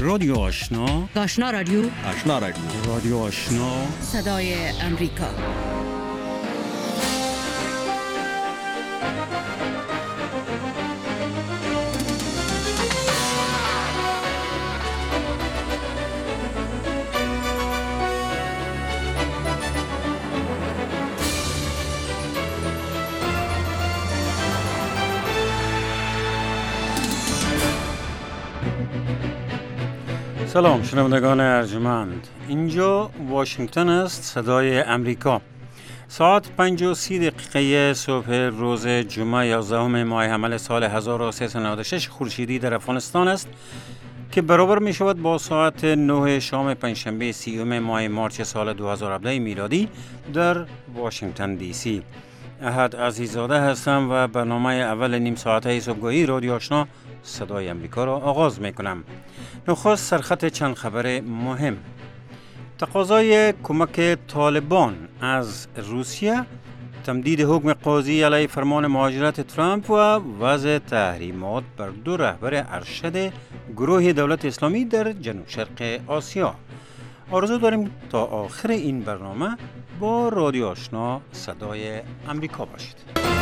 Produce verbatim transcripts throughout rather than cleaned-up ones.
رادیو آشنا، آشنا رادیو، آشنا رادیو، رادیو آشنا، صدای امریکا. سلام شنوندگان ارجمند، اینجا واشنگتن است، صدای امریکا. ساعت پنج و سی دقیقه صبح روز جمعه یازدهم ماه حمل سال هزار و سیصد و نود و شش خورشیدی در افغانستان است که برابر می شود با ساعت نه شام پنجشنبه سیوم ماه مارچ سال دو هزار و هفده میلادی در واشنگتن دی سی. احد عزیزاده هستم و برنامه اول نیم ساعته صبحگاهی رادیو آشنا صدای امریکا را آغاز می کنم. نخست سرخط چند خبر مهم. تقاضای کمک طالبان از روسیه، تمدید حکم قاضی علیه فرمان مهاجرت ترامپ و وضع تحریمات بر دو رهبر ارشد گروه دولت اسلامی در جنوب شرق آسیا. آرزو داریم تا آخر این برنامه با رادیو آشنا صدای امریکا باشید.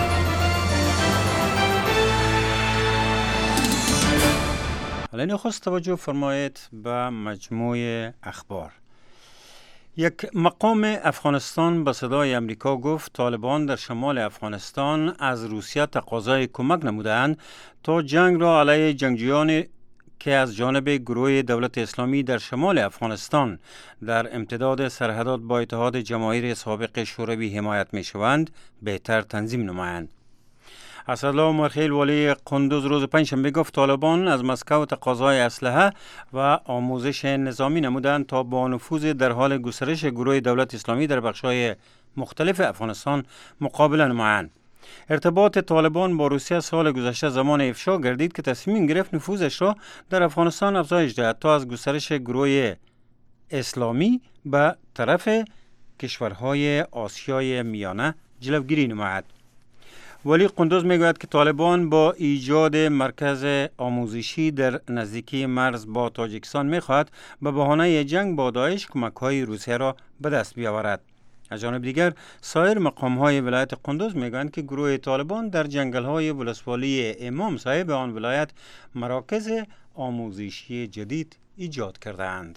حالا نخست توجه فرمایید به مجموع اخبار. یک مقام افغانستان به صدای امریکا گفت طالبان در شمال افغانستان از روسیه تقاضای کمک نمودند تا جنگ را علیه جنگجویان که از جانب گروه دولت اسلامی در شمال افغانستان در امتداد سرحدات با اتحاد جماهیر سابق شوروی حمایت می شوند بهتر تنظیم نمایند. اسدالله مرخیل والی قندوز روز پنجشنبه گفت طالبان از مسکو تقاضای اسلحه و آموزش نظامی نمودند تا با نفوذ در حال گسترش گروه دولت اسلامی در بخش‌های مختلف افغانستان مقابله نمایند. ارتباط طالبان با روسیه سال گذشته زمان افشا گردید که تصمیم گرفت نفوذش را در افغانستان افزایش دهد تا از گسترش گروه اسلامی به طرف کشورهای آسیای میانه جلوگیری نماید. ولی قندوز میگوید که طالبان با ایجاد مرکز آموزشی در نزدیکی مرز با تاجیکستان میخواهد به بهانه جنگ با داعش کمک‌های روسیه را به دست بیاورد. از جانب دیگر سایر مقام‌های ولایت قندوز میگویند که گروه طالبان در جنگل‌های ولسوالی امام صاحب آن ولایت مراکز آموزشی جدید ایجاد کرده‌اند.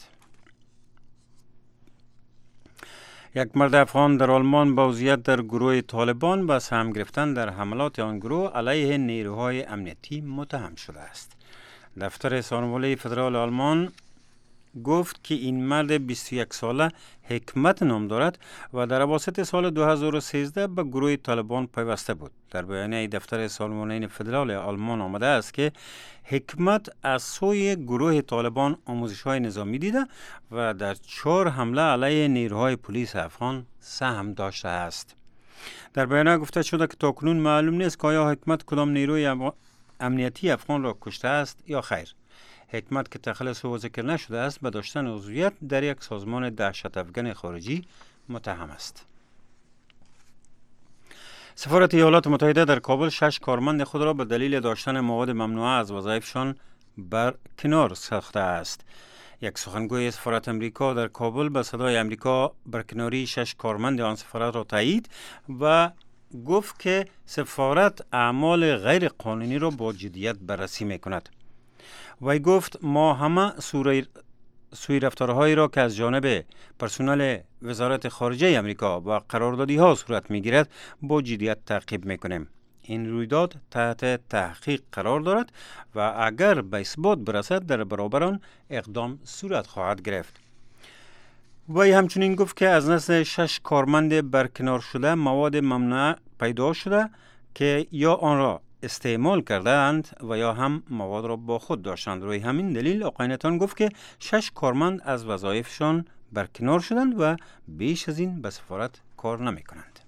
یک مرد افغان در آلمان با عضویت در گروه طالبان به سهم گرفتن در حملات آن گروه علیه نیروهای امنیتی متهم شده است. دفتر سانحوالي فدرال آلمان گفت که این مرد بیست و یک ساله حکمت نام دارد و در اواسط سال دو هزار و سیزده به گروه طالبان پیوسته بود. در بیانیه دفتر سانحوالي فدرال آلمان آمده است که حکمت از سوی گروه طالبان آموزش‌های نظامی دیده و در چهار حمله علیه نیروهای پلیس افغان سهم داشته است. در بیانیه گفته شده که تاکنون معلوم نیست که آیا حکمت کدام نیروی امنیتی افغان را کشته است یا خیر. حکمت که تخلص او ذکر نشده است به داشتن عضویت در یک سازمان دهشت افغان خارجی متهم است. سفارت ایالات متحده در کابل شش کارمند خود را به دلیل داشتن مواد ممنوعه از وظایفشان بر کنار ساخته است. یک سخنگوی سفارت امریکا در کابل به صدای امریکا برکناری شش کارمند آن سفارت را تایید و گفت که سفارت اعمال غیر قانونی را با جدیت بررسی می‌کند. وی گفت ما همه سوی رفتارهایی را که از جانب پرسنل وزارت خارجه امریکا و قراردادی ها صورت می گیرد با جدیت تعقیب می کنیم. این رویداد تحت تحقیق قرار دارد و اگر به اثبات برسد در برابر آن اقدام صورت خواهد گرفت. وی همچنین گفت که از نزد شش کارمند برکنار شده مواد ممنوعه پیدا شده که یا آن را استعمال کردند و یا هم مواد را با خود داشتند. روی همین دلیل آقای نتان گفت که شش کارمند از وظایفشان برکنار شدند و بیش از این به سفارت کار نمی کنند.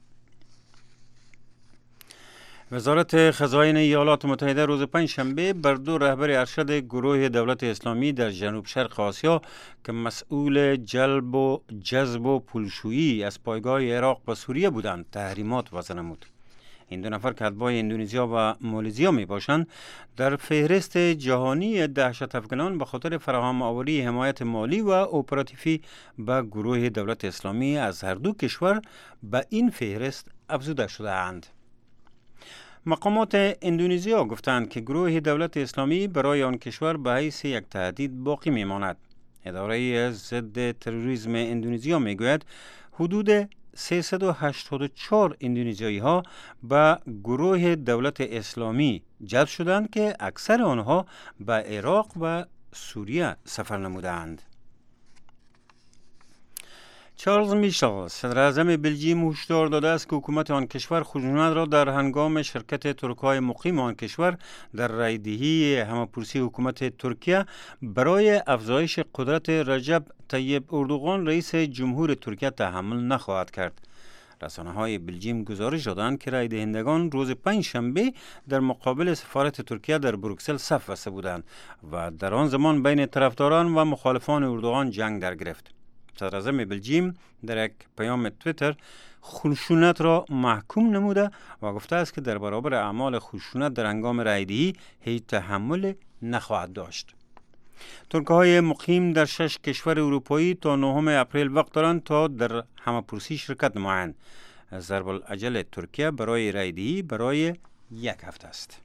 وزارت خزاین ایالات متحده روز پنجشنبه بر دو رهبر ارشد گروه دولت اسلامی در جنوب شرق آسیا که مسئول جلب و جذب و پولشویی از پایگاه عراق و سوریه بودند تحریمات وضع نمود. این دو نفر که اتباع اندونزیا و مالزیا می باشند در فهرست جهانی دهشت افکنان به خاطر فراهم آوری حمایت مالی و اپراتیفی به گروه دولت اسلامی از هر دو کشور به این فهرست افزوده شده اند. مقامات اندونزیا گفتند که گروه دولت اسلامی برای آن کشور به حیث یک تهدید باقی می ماند. اداره ضد تروریسم اندونزیا می گوید حدود سیصد و هشتاد و چهار اندونزیایی ها به گروه دولت اسلامی جلب شدند که اکثر آنها به عراق و سوریه سفر نمودند. چارلز میشل صدر اعظم بلژیم هشدار داده است که حکومت آن کشور خشونت را در هنگام شرکت ترک‌های مقیم آن کشور در رایدهی همه‌پرسی حکومت ترکیه برای افزایش قدرت رجب طیب اردوغان رئیس جمهور ترکیه تحمل نخواهد کرد. رسانه‌های بلژیم گزارش دادند که رای دهندگان روز پنج شنبه در مقابل سفارت ترکیه در بروکسل صف بسته بودند و در آن زمان بین طرفداران و مخالفان اردوغان جنگ در گرفت. صدر اعظم بلژیم در یک پیام تویتر خشونت را محکوم نموده و گفته است که در برابر اعمال خشونت در هنگام رایدهی هیچ تحمل نخواهد داشت. ترک‌های مقیم در شش کشور اروپایی تا نهم اپریل وقت دارند تا در همه‌پرسی شرکت نمایند. ضرب الاجل ترکیه برای رایدهی برای یک هفته است.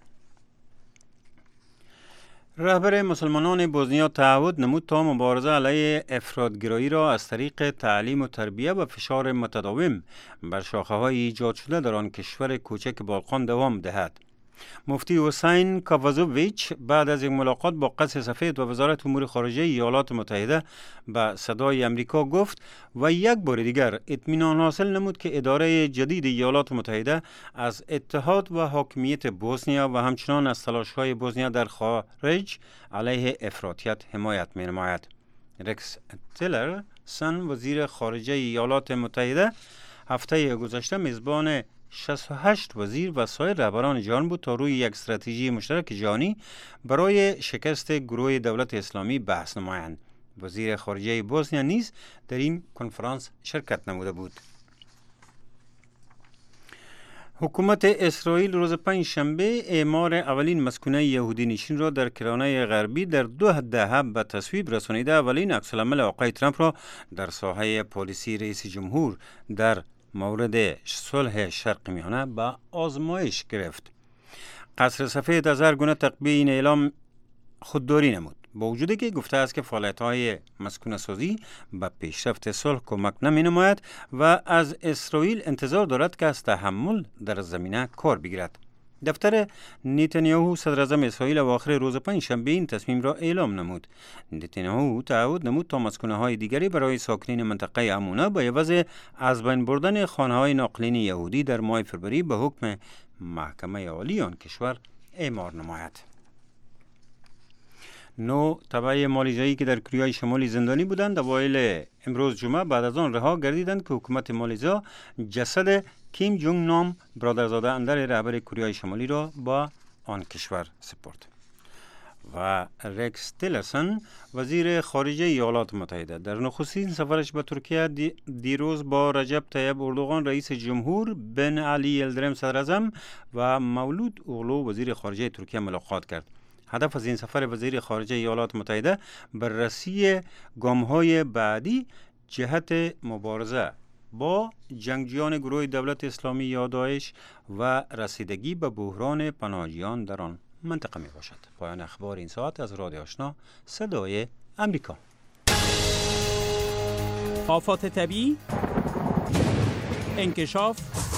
رهبر مسلمانان بوسنیا تعهد نمود تا مبارزه علیه افراطگرایی را از طریق تعلیم و تربیه و فشار متداوم بر شاخه‌های ایجاد شده در آن کشور کوچک بالقان دوام دهد. مفتی حسین کاوازوویچ بعد از یک ملاقات با قصر سفید و وزارت امور خارجه ایالات متحده به صدای امریکا گفت و یک بار دیگر اطمینان حاصل نمود که اداره جدید ایالات متحده از اتحاد و حاکمیت بوسنیا و همچنان از تلاش‌های بوسنیا در خارج علیه افراطیت حمایت می‌نماید. رکس تیلرسن وزیر خارجه ایالات متحده هفته گذشته میزبان شصت و هشت وزیر و سایر رهبران جهان بود تا روی یک استراتژی مشترک جهانی برای شکست گروه دولت اسلامی بحث نمایند. وزیر خارجه بوسنیا نیز در این کنفرانس شرکت نموده بود. حکومت اسرائیل روز پنج شنبه اعمار اولین مسکونه یهودی نشین را در کرانه غربی در دو دهه به تصویب رسانیده اولین عکس‌العمل آقای ترامپ را در ساحه پالیسی رئیس جمهور در مورد صلح شرق میانه به آزمایش گرفت. قصر سفید از هر گونه تقبیه این اعلام خودداری نمود، با وجودی که گفته است که فعالیت‌های مسکونه سازی به پیشرفت صلح کمک نمی نماید و از اسرائیل انتظار دارد که از تحمل در زمینه کار بگیرد. دفتر نتانیاهو صدر اعظم اسرائیل اواخر روز پنج شنبه این تصمیم را اعلام نمود. نتانیاهو تعهد نمود تا مسکونه‌های دیگری برای ساکنین منطقه عمونه با عوض از بین بردن خانه‌های ناقلین یهودی در ماه فوریه به حکم محکمه عالی آن کشور اعمار نماید. نو تبع مالیزیایی که در کره شمالی زندانی بودند اوایل امروز جمعه بعد از آن رها گردیدند که حکومت مالیزیا جسد کیم جونگ نام برادرزاده اندر رهبر کره شمالی را با آن کشور سپرد. و رکس تیلرسن وزیر خارجه ایالات متحده در نخستین سفرش به ترکیه دی دیروز با رجب طیب اردوغان رئیس جمهور، بن علی یلدریم صدر اعظم و مولود اوغلو وزیر خارجه ترکیه ملاقات کرد. هدف از این سفر وزیر خارجه ایالات متحده بررسی گام‌های بعدی جهت مبارزه با جنگجویان گروه دولت اسلامی یا داعش و رسیدگی به بحران پناهجویان در آن منطقه می باشد. پایان اخبار این ساعت از رادیو آشنا صدای امریکا. آفات طبیعی، انکشاف،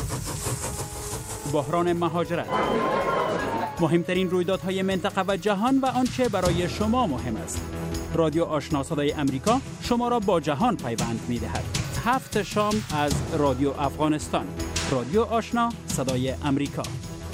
بحران مهاجرت، مهمترین رویدادهای منطقه و جهان و آنچه برای شما مهم است. رادیو آشنا صدای امریکا شما را با جهان پیوند می دهد. هفت شام از رادیو افغانستان. رادیو آشنا صدای امریکا.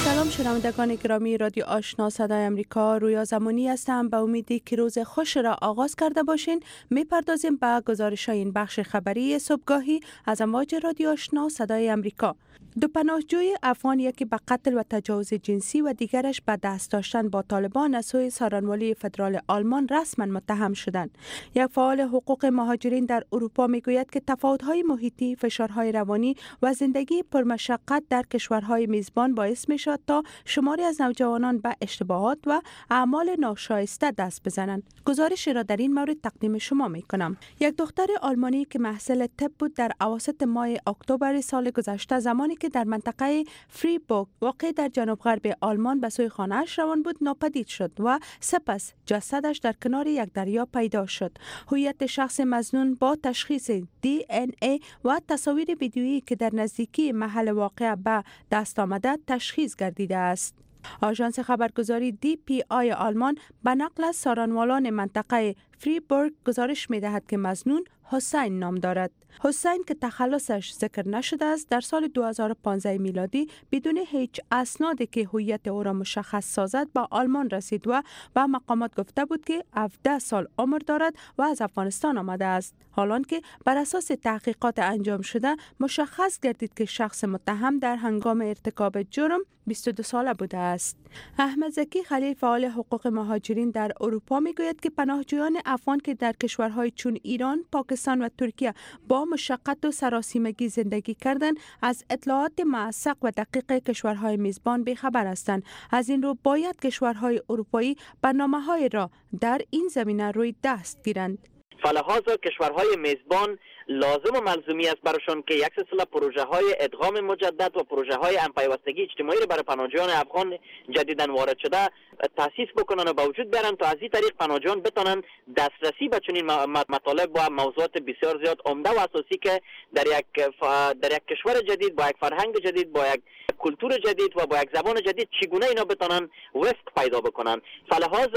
سلام شنوندگان گرامی رادیو آشنا صدای امریکا، رویا زمانی هستم. به امیدی که روز خوش را آغاز کرده باشین میپردازیم به گزارش این بخش خبری صبحگاهی از امواج رادیو آشنا صدای امریکا. دو پناهجوی افغان، یکی به قتل و تجاوز جنسی و دیگرش به دست داشتن با طالبان از سوی سارنوالی فدرال آلمان رسما متهم شدند. یک فعال حقوق مهاجرین در اروپا میگوید که تفاوت‌های محیطی، فشارهای روانی و زندگی پرمشقت در کشورهای میزبان باعث می‌شود تا شماری از نوجوانان به اشتباهات و اعمال ناشایسته دست بزنند. گزارش را در این مورد تقدیم شما می‌کنم. یک دختر آلمانی که محصل طب بود در اواسط ماه اکتبر سال گذشته، زمانی که در منطقه فریبورگ واقع در جنوب غرب آلمان به سوی خانه‌اش روان بود ناپدید شد و سپس جسدش در کنار یک دریا پیدا شد. هویت شخص مظنون با تشخیص دی ان ای و تصاویر ویدیویی که در نزدیکی محل واقعه به دست آمده تشخیص گردیده است. آژانس خبرگزاری دی پی آی آلمان به نقل از سارنوالان منطقه فریبورگ گزارش می‌دهد که مظنون حسین نام دارد. حسین که تخلصش ذکر نشده است، در سال دو هزار و پانزده میلادی بدون هیچ اسنادی که هویت او را مشخص سازد به آلمان رسید و به مقامات گفته بود که هفده سال عمر دارد و از افغانستان آمده است. حالان که بر اساس تحقیقات انجام شده مشخص گردید که شخص متهم در هنگام ارتکاب جرم بیست و دو ساله بوده است. احمد زکی خلیل، فعال حقوق مهاجرین در اروپا، میگوید که پناهجویان افغان که در کشورهای چون ایران، پاکستان و ترکیه با مشقت و سراسیمگی زندگی کردند، از اطلاعات موثق و دقیق کشورهای میزبان بی‌خبر هستند. از این رو باید کشورهای اروپایی برنامه‌های را در این زمینه روی دست گیرند. فلحاظ کشورهای میزبان لازم و ملزومی است براشون که یک سلسله پروژه های ادغام مجدد و پروژه های همپیوستگی اجتماعی برای پناهجویان افغان جدیداً وارد شده تأسیس بکنن و به وجود بیارن تا از این طریق پناهجویان بتونن دسترسی به چنین مطالب و موضوعات بسیار زیاد عمده و اساسی که در یک در یک کشور جدید با یک فرهنگ جدید، با یک کلتور جدید و با یک زبان جدید چگونه اینا بتونن وفق پیدا بکنن. فلحاظ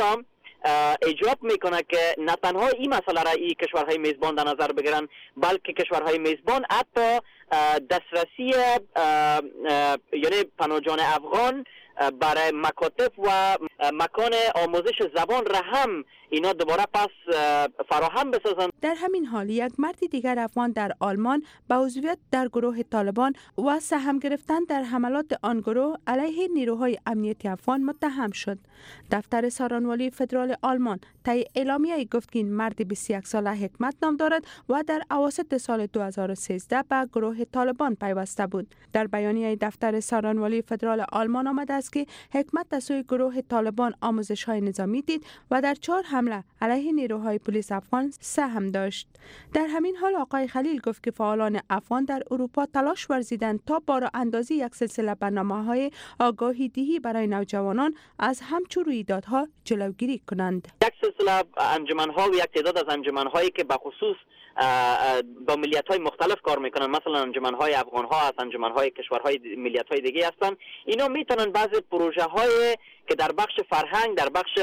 ایجاب میکنه که نه تنها این مسئله را این کشورهای میزبان در نظر بگیرن، بلکه کشورهای میزبان حتی دسترسی یعنی پناهجویان افغان برای مکاتب و مکان آموزش زبان را هم اینا دوباره پس فراهم بسازن. در همین حال یک مرد دیگر افغان در آلمان به عضویت در گروه طالبان و سهم گرفتن در حملات آن گروه علیه نیروهای امنیتی افغان متهم شد. دفتر سارنوالی فدرال آلمان طی اعلامیه‌ای گفت که این مرد بیست و یک ساله حکمت نام دارد و در اواسط سال دو هزار و سیزده به گروه طالبان پیوسته بود. در بیانیه دفتر سارنوالی فدرال آلمان آمده است که حکمت از سوی گروه طالبان آموزش‌های نظامی دید و در چهار حمله علیه نیروهای پلیس افغان سهم داشت. در همین حال آقای خلیل گفت که فعالان افغان در اروپا تلاش ورزیدند تا بار اندازی یک سلسله برنامه‌های آگاهی دهی برای نوجوانان از همچون رویدادها جلوگیری کنند. یک سلسله انجمن‌ها و یک تعداد از انجمن‌هایی که به خصوص با ملیت‌های مختلف کار میکنن، مثلا انجمن‌های افغان‌ها هست، انجمن‌های کشورهای ملیت‌های دیگه هستن، اینا میتونن بعضی پروژه‌های که در بخش فرهنگ، در بخش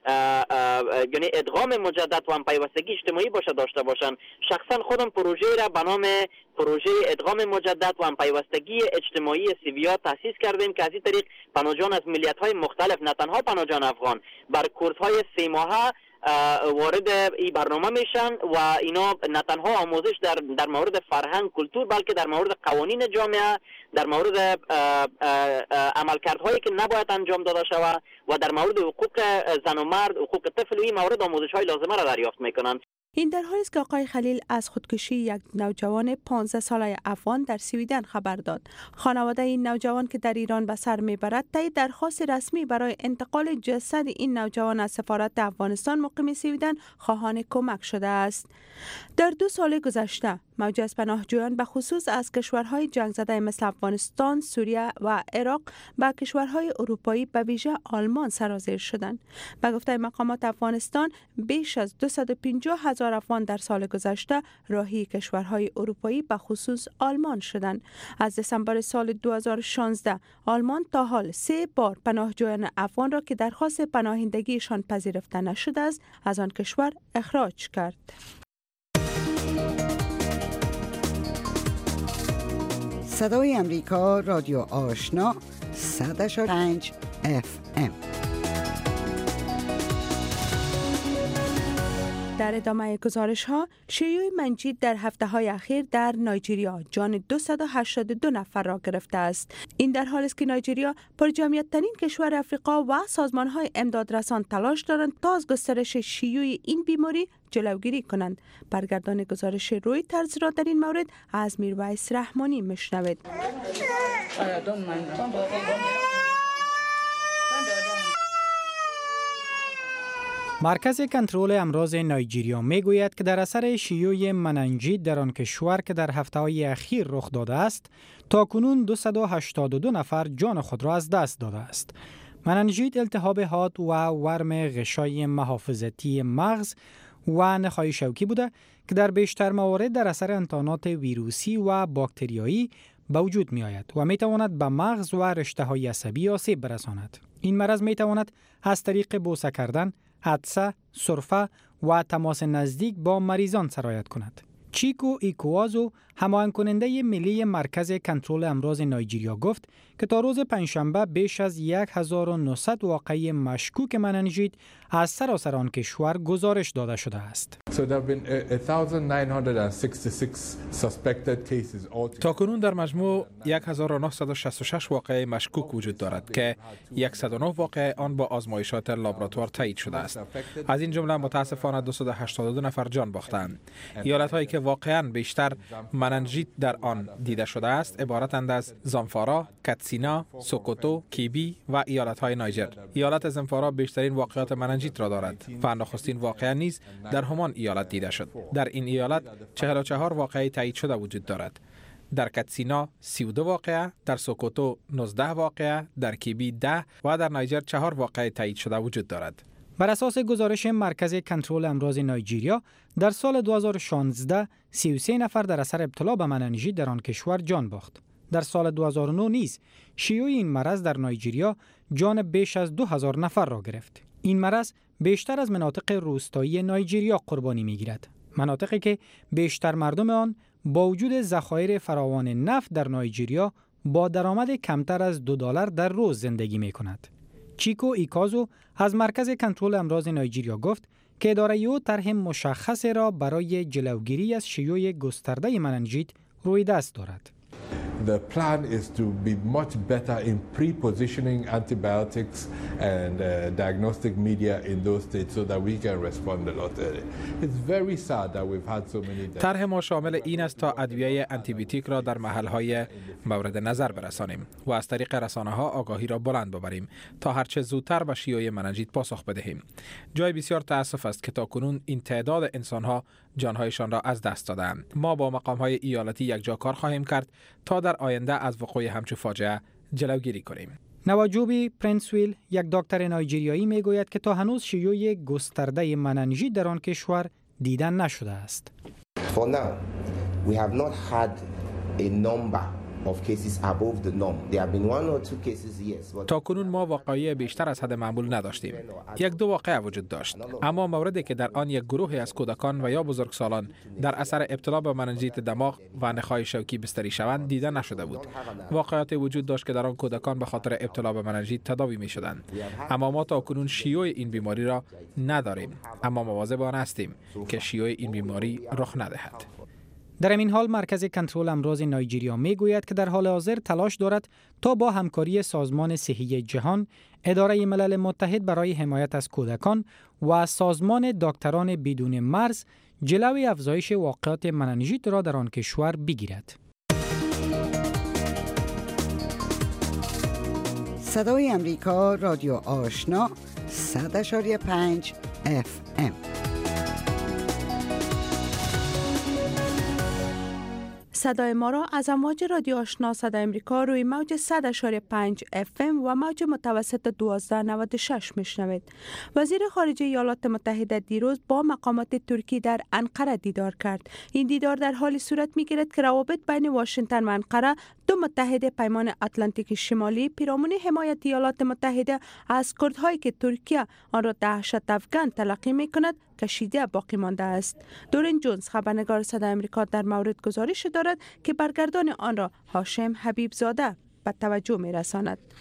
یعنی ادغام مجدد و همپیوستگی اجتماعی باشه داشته باشن. شخصا خودم پروژه را به نام پروژه ادغام مجدد و همپیوستگی اجتماعی سیویا تأسیس کردیم که از این طریق پناهجویان از ملیت‌های مختلف، نه تنها پناهجویان افغان، بر کورس‌های سه ماهه وارد این برنامه میشن و اینا نه تنها آموزش در در مورد فرهنگ، کلتور، بلکه در مورد قوانین جامعه، در مورد عملکردهایی که نباید انجام داده شود و در مورد حقوق زن و مرد، حقوق طفل و این مورد آموزش‌های لازمه را دریافت میکنن. این در حالی است که آقای خلیل از خودکشی یک نوجوان پانزده ساله افغان در سویدن خبر داد. خانواده این نوجوان که در ایران به سر میبرد طی درخواست رسمی برای انتقال جسد این نوجوان از سفارت افغانستان مقیم سویدن خواهان کمک شده است. در دو سال گذشته موج از پناهجویان به خصوص از کشورهای جنگ زده مثل افغانستان، سوریه و عراق به کشورهای اروپایی به ویژه آلمان سرازیر شدند. به گفته مقامات افغانستان بیش از دویست و پنجاه هزار افغان در سال گذشته راهی کشورهای اروپایی به خصوص آلمان شدند. از دسامبر سال دو هزار و شانزده آلمان تا حال سه بار پناهجویان افغان را که درخواست پناهندگیشان پذیرفته نشده است از آن کشور اخراج کرد. صدای امریکا رادیو آشنا صد و پنج اف ام. در ادامه گزارش ها، شیوع منجید در هفته های اخیر در نایجریا جان دویست و هشتاد و دو نفر را گرفته است. این در حالی است که نایجریا پرجمعیت ترین کشور افریقا و سازمان های امدادرسان تلاش دارند تا از گسترش شیوع این بیماری جلوگیری کنند. برگردان گزارش رویترز را در این مورد از میرویس رحمانی میشنوید. مرکز کنترل امراض نایجریا میگوید که در اثر شیوع مننجیت در آن کشور که در هفته‌های اخیر رخ داده است، تاکنون دویست و هشتاد و دو نفر جان خود را از دست داده است. مننجیت التهاب حاد و ورم غشای محافظتی مغز و نخاع شوکی بوده که در بیشتر موارد در اثر انتانات ویروسی و باکتریایی به وجود می آید و می تواند به مغز و رشته های عصبی آسیب برساند. این مرض می تواند از طریق بوسه کردن، عطسه، سرفه و تماس نزدیک با مریضان سرایت کند. چیکو ایکوازو، هماهنگ کننده ملی مرکز کنترل امراض نایجریا، گفت که تا روز پنجشنبه بیش از هزار و نهصد واقعه مشکوک مننژیت از سراسر آن کشور گزارش داده شده است. تاکنون در مجموع هزار و نهصد و شصت و شش واقعه مشکوک وجود دارد که صد و نه واقعه آن با آزمایشات لابراتوار تایید شده است. از این جمله متاسفانه دویست و هشتاد و دو نفر جان باختند. ایالت‌هایی که واقعاً بیشتر مننژیت در آن دیده شده است عبارتند از زامفارا، کاتسینا، سوکوتو، کیبی و ایالت‌های نایجر. ایالت زامفارا بیشترین واقعات مننژیت را دارد و نخستین واقعه نیز در همان ایالت دیده شد. در این ایالت چهل و چهار واقعه تایید شده وجود دارد. در کاتسینا سی و دو واقعه، در سوکوتو نوزده واقعه، در کیبی ده و در نایجر چهار واقعه تایید شده وجود دارد. بر اساس گزارش مرکز کنترل امراض نایجریا، در سال دو هزار و شانزده سی و سه نفر در اثر ابتلا به مننژیت در آن کشور جان باخت. در سال دو هزار و نه نیز شیوع این مرض در نایجریا جان بیش از دو هزار نفر را گرفت. این مرض بیشتر از مناطق روستایی نایجریا قربانی می‌گیرد. مناطقی که بیشتر مردم آن با وجود ذخایر فراوان نفت در نایجریا با درآمد کمتر از دو دلار در روز زندگی می‌کند. چیکو ایکازو از مرکز کنترل امراض نایجریا گفت که اداره او طرح مشخصی را برای جلوگیری از شیوع گسترده مننژیت روی دست دارد. The plan is to be much better in pre-positioning antibiotics and uh, diagnostic media in those states so that we can respond a lot earlier. It's very sad that we've had so many deaths. طرح ما شامل این است تا ادویه آنتیبیوتیک را در محل‌های مورد نظر برسانیم و از طریق رسانه‌ها آگاهی را بلند ببریم تا هرچه زودتر به شیوع مننژیت پاسخ بدهیم. جای بسیار تأسف است که تاکنون این تعداد انسان‌ها جان‌هایشان را از دست دادند. ما با مقام‌های ایالتی یکجا کار خواهیم کرد تا در آینده از وقوع همچون فاجعه جلوگیری کنیم. نواجوبی پرنسویل، یک دکتر نایجریایی، میگوید که تا هنوز شیوع گسترده مننژیت در آن کشور دیده نشده است. For now, we have not had a number of cases above the norm. There have been one or two cases, yes. But تا کنون ما واقعی بیشتر از حد معمول نداشتیم. یک دو واقعه وجود داشت، اما موردی که در آن یک گروهی از کودکان و یا بزرگسالان در اثر ابتلا به مننژیت دماغ و نخاع شوکی بستری شوند دیده نشده بود. واقعاتی وجود داشت که در آن کودکان به خاطر ابتلا به مننژیت تداوی می شدند. اما ما تا کنون شیوع این بیماری را نداریم، اما مواظب آن هستیم که شیوع این بیماری رخ ندهد. در این حال مرکز کنترل امراض نایجریا میگوید که در حال حاضر تلاش دارد تا با همکاری سازمان صحی جهان، اداره ملل متحد برای حمایت از کودکان و سازمان دکتران بدون مرز جلوی افزایش واقعات مننژیت را در آن کشور بگیرد. صدای امریکا، رادیو آشنا، صد و پنج اف ام. صدای ما را از امواج رادیو آشنا صدای امریکا روی موج صد و پنج اف ام و موج متوسط دویست و نود و شش میشنوید. وزیر خارجه ایالات متحده دیروز با مقامات ترکی در انقره دیدار کرد. این دیدار در حالی صورت میگیرد که روابط بین واشنگتن و انقره، دو متحد پیمان اتلانتیک شمالی، پیرامون حمایت ایالات متحده از کردهایی که ترکیه آن را دهشت افکن تلقی میکند کشیده باقی مانده است. دورین جونز، خبرنگار صدای امریکا، در مورد گزارش دارد که برگردان آن را هاشم حبیب زاده به توجه می رساند.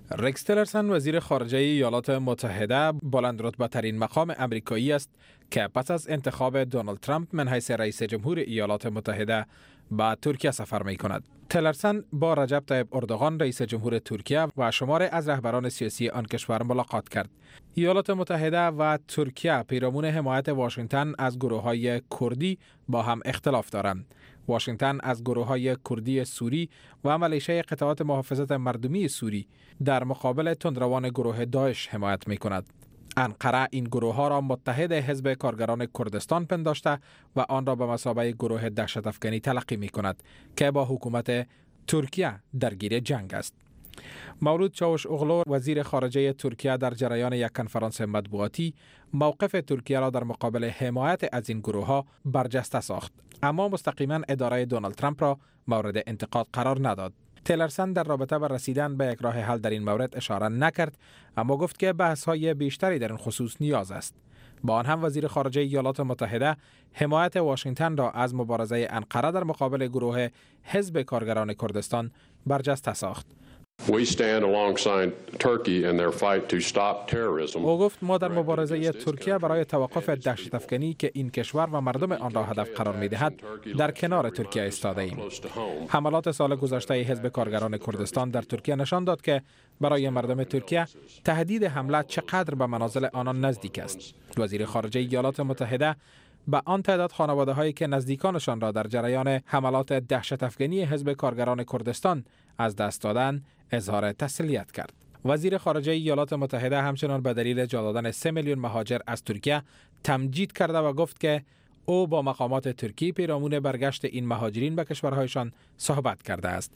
ریکس تیلرسن وزیر خارجه ایالات متحده بلند رتبه ترین مقام امریکایی است که پس از انتخاب دونالد ترامپ من حیث رئیس جمهور ایالات متحده به ترکیه سفر می کند. تیلرسن با رجب طیب اردوغان رئیس جمهور ترکیه و شماری از رهبران سیاسی آن کشور ملاقات کرد. ایالات متحده و ترکیه پیرامون حمایت واشنگتن از گروه‌های کردی با هم اختلاف دارند. واشنگتن از گروه‌های کردی سوری و ملیشه قطعات محافظت مردمی سوری در مقابل تندروان گروه داعش حمایت می‌کند. انقره این گروه ها را متحد حزب کارگران کردستان پنداشته و آن را به مثابه گروه دهشت افکنی تلقی می کند که با حکومت ترکیه درگیر جنگ است. مولود چاوش اغلو وزیر خارجه ترکیه در جریان یک کنفرانس مطبوعاتی موقف ترکیه را در مقابل حمایت از این گروه ها برجسته ساخت، اما مستقیما اداره دونالد ترامپ را مورد انتقاد قرار نداد. تیلرسن در رابطه با رسیدن به یک راه حل در این مورد اشاره نکرد، اما گفت که بحث‌های بیشتری در این خصوص نیاز است. با آن هم وزیر خارجه ایالات متحده حمایت واشنگتن را از مبارزه انقره در مقابل گروه حزب کارگران کردستان برجسته ساخت. We stand alongside Turkey in their fight to stop terrorism. او گفت ما در مبارزه ترکیه برای توقف دهشت افکنی که این کشور و مردم آن را هدف قرار می‌دهد در کنار ترکیه ایستاده ایم. حملات سال گذشته حزب کارگران کردستان در ترکیه نشان داد که برای مردم ترکیه تهدید حمله چقدر به منازل آنان نزدیک است. وزیر خارجه ایالات متحده به آن تعداد خانواده هایی که نزدیکانشان را در جریان حملات دهشت افکنی حزب کارگران کردستان از دست دادن اظهار تسلیت کرد. وزیر خارجه ایالات متحده همچنان به دلیل جا دادن سه میلیون مهاجر از ترکیه تمجید کرده و گفت که او با مقامات ترکی پیرامون برگشت این مهاجرین به کشورهایشان صحبت کرده است.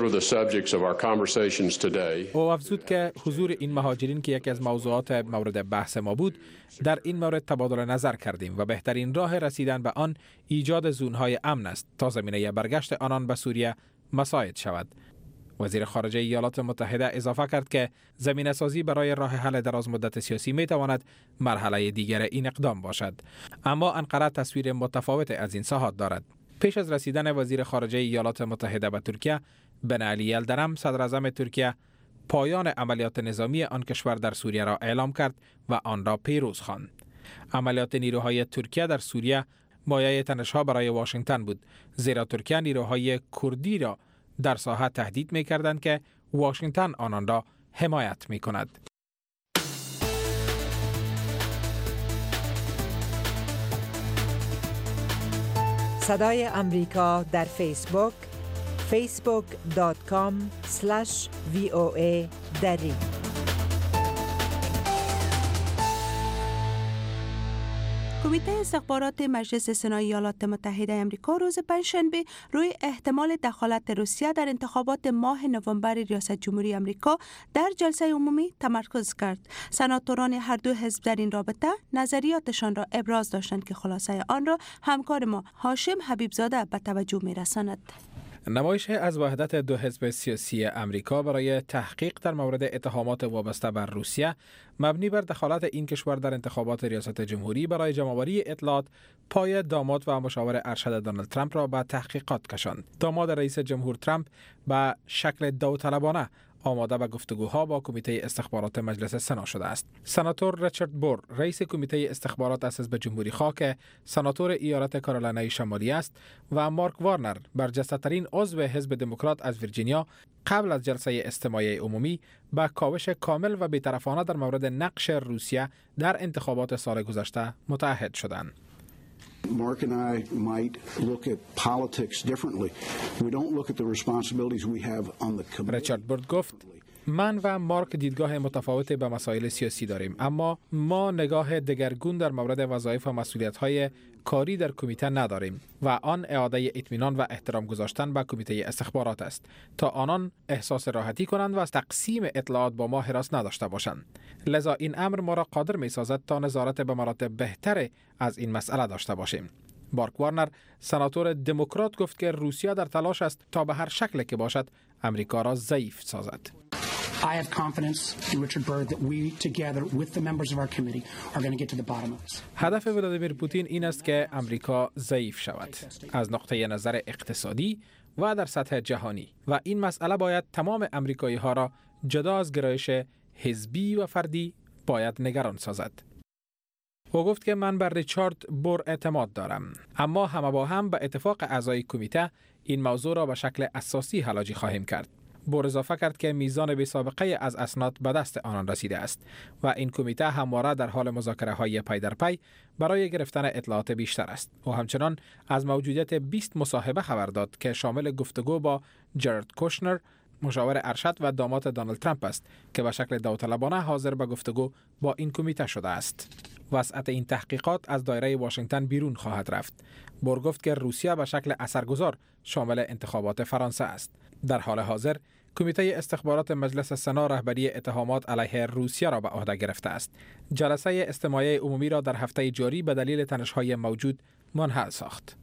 او افزود که حضور این مهاجرین که یکی از موضوعات مورد بحث ما بود، در این مورد تبادل نظر کردیم و بهترین راه رسیدن به آن ایجاد زونهای امن است تا زمینه برگشت آنان به سوریه مساعد شود. وزیر خارجه ایالات متحده اضافه کرد که زمینه سازی برای راه حل دراز مدت سیاسی می تواند مرحله دیگر این اقدام باشد، اما انقره تصویر متفاوت از این ساحات دارد. پیش از رسیدن وزیر خارجه ایالات متحده به ترکیه، بن علی یلدرم صدر اعظم ترکیه پایان عملیات نظامی آن کشور در سوریه را اعلام کرد و آن را پیروز خواند. عملیات نیروهای ترکیه در سوریه مایه تنش‌ها برای واشنگتن بود، زیرا ترکیه نیروهای کردی را در ساحه تهدید می کردند که واشنگتن آنان را حمایت می کند. صدای امریکا در فیسبوک فیسبوک دات کام اسلش وی او ای دری. کمیته استخبارات مجلس سنای ایالات متحده آمریکا روز پنجشنبه روی احتمال دخالت روسیه در انتخابات ماه نوامبر ریاست جمهوری آمریکا در جلسه عمومی تمرکز کرد. سناتوران هر دو حزب در این رابطه نظریاتشان را ابراز داشتند که خلاصه آن را همکار ما هاشم حبیبزاده به توجه می‌رساند. نمایش از وحدت دو حزب سیاسی امریکا برای تحقیق در مورد اتهامات وابسته بر روسیه مبنی بر دخالت این کشور در انتخابات ریاست جمهوری برای جمع‌آوری اطلاعات پای داماد و مشاور ارشد دونالد ترامپ را به تحقیقات کشاند. داماد رئیس جمهور ترامپ به شکل داوطلبانه آماده به گفتگوها با کمیته استخبارات مجلس سنا شده است. سناتور ریچارد بور رئیس کمیته استخبارات از حزب جمهوری خواه که سناتور ایالت کارولینای شمالی است و مارک وارنر برجسته‌ترین عضو حزب دموکرات از ویرجینیا قبل از جلسه استماعی عمومی با کاوش کامل و بی‌طرفانه در مورد نقش روسیه در انتخابات سال گذشته متعهد شدند. Mark and I might look at politics differently. We don't look at the responsibilities we have on the committee. ریچارد بورد گفت من و مارک دیدگاه متفاوتی به مسائل سیاسی داریم، اما ما نگاه دگرگون در مورد وظایف و مسئولیت‌های کاری در کمیته نداریم و آن اعاده اطمینان و احترام گذاشتن به کمیته استخبارات است تا آنان احساس راحتی کنند و از تقسیم اطلاعات با ما هراس نداشته باشند. لذا این امر ما را قادر می‌سازد تا نظارت به مراتب بهتر از این مسئله داشته باشیم. مارک وارنر سناتور دموکرات گفت که روسیه در تلاش است تا به هر شکلی که باشد امریکا را ضعیف سازد. I have confidence in Richard Byrd that we together with the members of our committee are going to get to the bottom of this. هدف ولادیمیر پوتین این است که امریکا ضعیف شود از نقطه نظر اقتصادی و در سطح جهانی و این مسئله باید تمام امریکایی ها را جدا از گرایش حزبی و فردی باید نگران سازد. او گفت که من بر ریچارد بور اعتماد دارم، اما همه با هم به اتفاق اعضای کمیته این موضوع را به شکل اساسی حلاجی خواهیم کرد. بور اضافه کرد که میزان بی‌سابقه از اسناد به دست آنان رسیده است و این کمیته همواره در حال مذاکره های پی در پی برای گرفتن اطلاعات بیشتر است. او همچنان از موجودیت بیست مصاحبه خبر داد که شامل گفتگو با جرد کوشنر، مشاور ارشد و داماد دونالد ترامپ است که به شکل داوطلبانه حاضر به گفتگو با این کمیته شده است. وسعت این تحقیقات از دایره واشنگتن بیرون خواهد رفت. بور گفت که روسیه به شکل اثرگذار شامل انتخابات فرانسه است. در حال حاضر کمیته استخبارات مجلس سنا رهبری اتهامات علیه روسیه را به عهده گرفته است. جلسه استماعی عمومی را در هفته جاری به دلیل تنش‌های موجود منحل ساخت.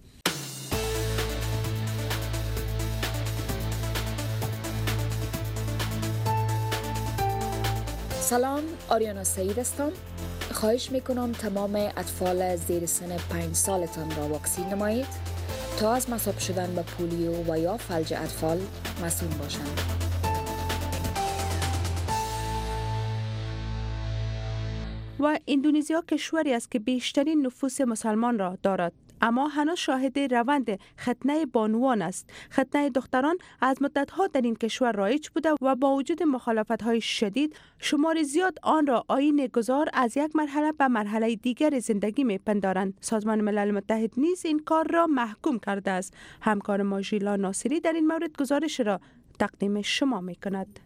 سلام، آریانا سعید هستم. خواهش میکنم تمام اطفال زیر سن پنج سالتان را واکسین نمایید تا از مصاب شدن به پولیو و یا فلج اطفال مسئول باشند. و اندونزیا کشوری است که بیشترین نفوس مسلمان را دارد، اما هنوز شاهد روند ختنه بانوان است. ختنه دختران از مدتها در این کشور رایج بوده و با وجود مخالفت‌های شدید شمار زیاد آن را آیین گذار از یک مرحله به مرحله دیگر زندگی می‌پندارند. سازمان ملل متحد نیز این کار را محکوم کرده است. همکار ما ژیلا ناصری در این مورد گزارش را تقدیم شما می‌کند.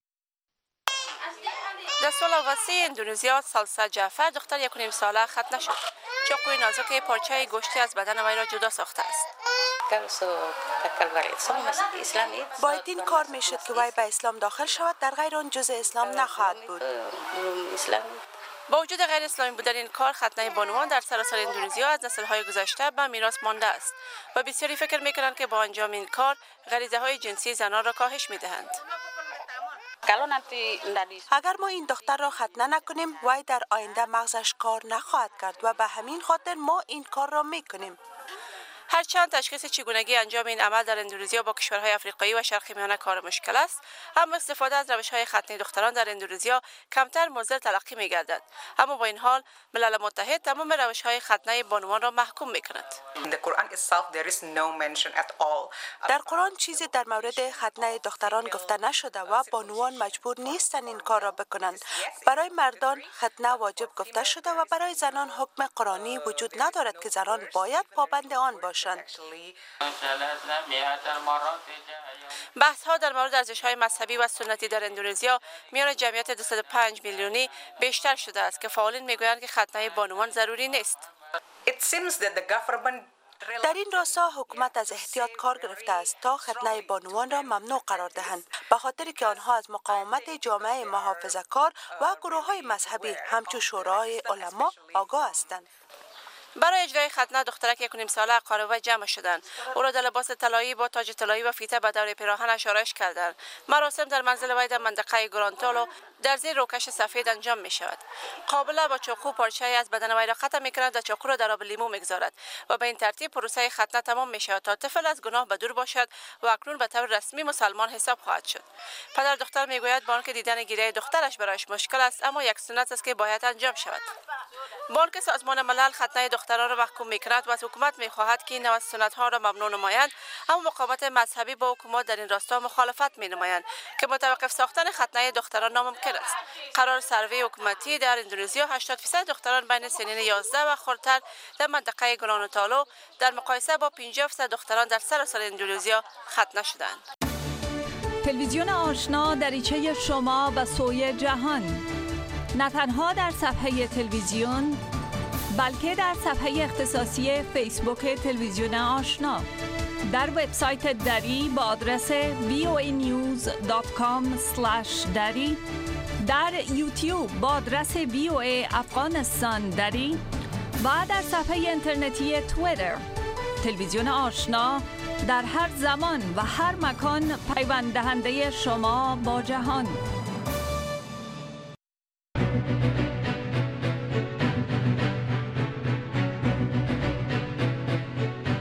در سال آغازی اندونزیا سالسا جعفر دختر یک و نیم ساله ختنه شد. چاقوی نازک پارچه گوشتی از بدن وی را جدا ساخته است. باید این کار میشد که وی به اسلام داخل شود، در غیر آن جزء اسلام نخواهد بود. با وجود غیر اسلامی بودن این کار، ختنه بانوان در سراسر اندونزیا از نسل‌های گذشته به میراث مانده است و بسیاری فکر می‌کنند که با انجام این کار غریزه‌های جنسی زنان را کاهش می‌دهند. اگر ما این دختر را ختنه نکنیم، وی در آینده مغزش کار نخواهد کرد و به همین خاطر ما این کار را میکنیم. هرچند تشخیص چگونگی انجام این عمل در اندونزیا با کشورهای افریقایی و شرق میانه کار مشکل است، اما استفاده از روش‌های ختنه دختران در اندونزیا کمتر مضر تلقی می‌گردد. اما با این حال ملل متحد تمام روش‌های ختنه بانوان را محکوم می‌کند. در قرآن چیزی در مورد ختنه دختران گفته نشده و بانوان مجبور نیستند این کار را بکنند. برای مردان ختنه واجب گفته شده و برای زنان حکم قرآنی وجود ندارد که زنان باید پابند آن باشند. بحث ها در مورد ارزش‌های مذهبی و سنتی در اندونزیا میان جمعیت دویست و پنج میلیونی بیشتر شده است که فعالین میگویند که ختنه بانوان ضروری نیست. در این راستا حکومت از احتیاط کار گرفته است تا ختنه بانوان را ممنوع قرار دهند، به خاطر که آنها از مقاومت جامعه محافظه‌کار و گروه‌های مذهبی همچون شورای علما آگاه هستند. برای اجرای ختنه دخترک یک و نیم ساله اقاربه جمع شدند. او را در لباس طلایی با تاج طلایی و فیته به دور پیراهنش آرایش کردند. مراسم در منزل وی در منطقه گرانتالو در زیر روکش سفید انجام می شود. قابله با چاقو پارچه از بدن وی را قطع می کند و چاقو را در آب لیمو می گذارد و به این ترتیب پروسه ختنه تمام می شود تا طفل از گناه به دور باشد و اکنون به طور رسمی مسلمان حساب خواهد شد. پدر دختر می گوید با آنکه دیدن گیره دخترش برایش مشکل است، اما یک سنت است که باید انجام شود. با آنکه سازمان ملل ختنه دختران را محکوم می‌کند و از حکومت می‌خواهد که این نوع سنت‌ها را ممنوع نمایند، اما مقاومت مذهبی با حکومت در این راستا مخالفت می‌نمایند که متوقف ساختن ختنه دختران ناممکن است. قرار سروی حکومتی در اندونزیا هشتاد درصد دختران بین سنین یازده و خردتر در منطقه گرانتالو در مقایسه با پنجاه درصد دختران در سراسر اندونزیا ختنه شدند. تلویزیون آشنا دریچه شما به سوی جهان، نه تنها در صفحه تلویزیون بلکه در صفحه اختصاصی فیسبوک تلویزیون آشنا، در وبسایت دری با آدرس وی او ای نیوز دات کام اسلش دری، در یوتیوب با آدرس وی او ای افغانستان دری و در صفحه اینترنتی توییتر. تلویزیون آشنا در هر زمان و هر مکان پیوند دهنده شما با جهان.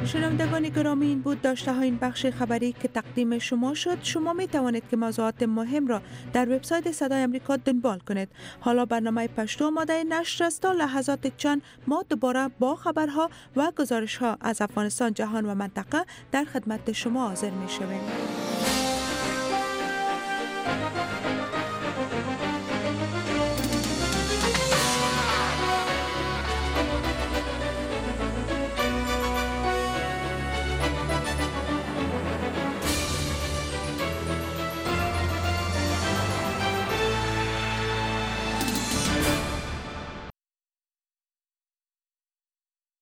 شنوندگان گرامی، این بود داشته ها این بخش خبری که تقدیم شما شد. شما می توانید که موضوعات مهم را در وبسایت صدای امریکا دنبال کنید. حالا برنامه پشتو آماده نشر است. تا لحظات چند ما دوباره با خبرها و گزارش ها از افغانستان، جهان و منطقه در خدمت شما حاضر می شویم.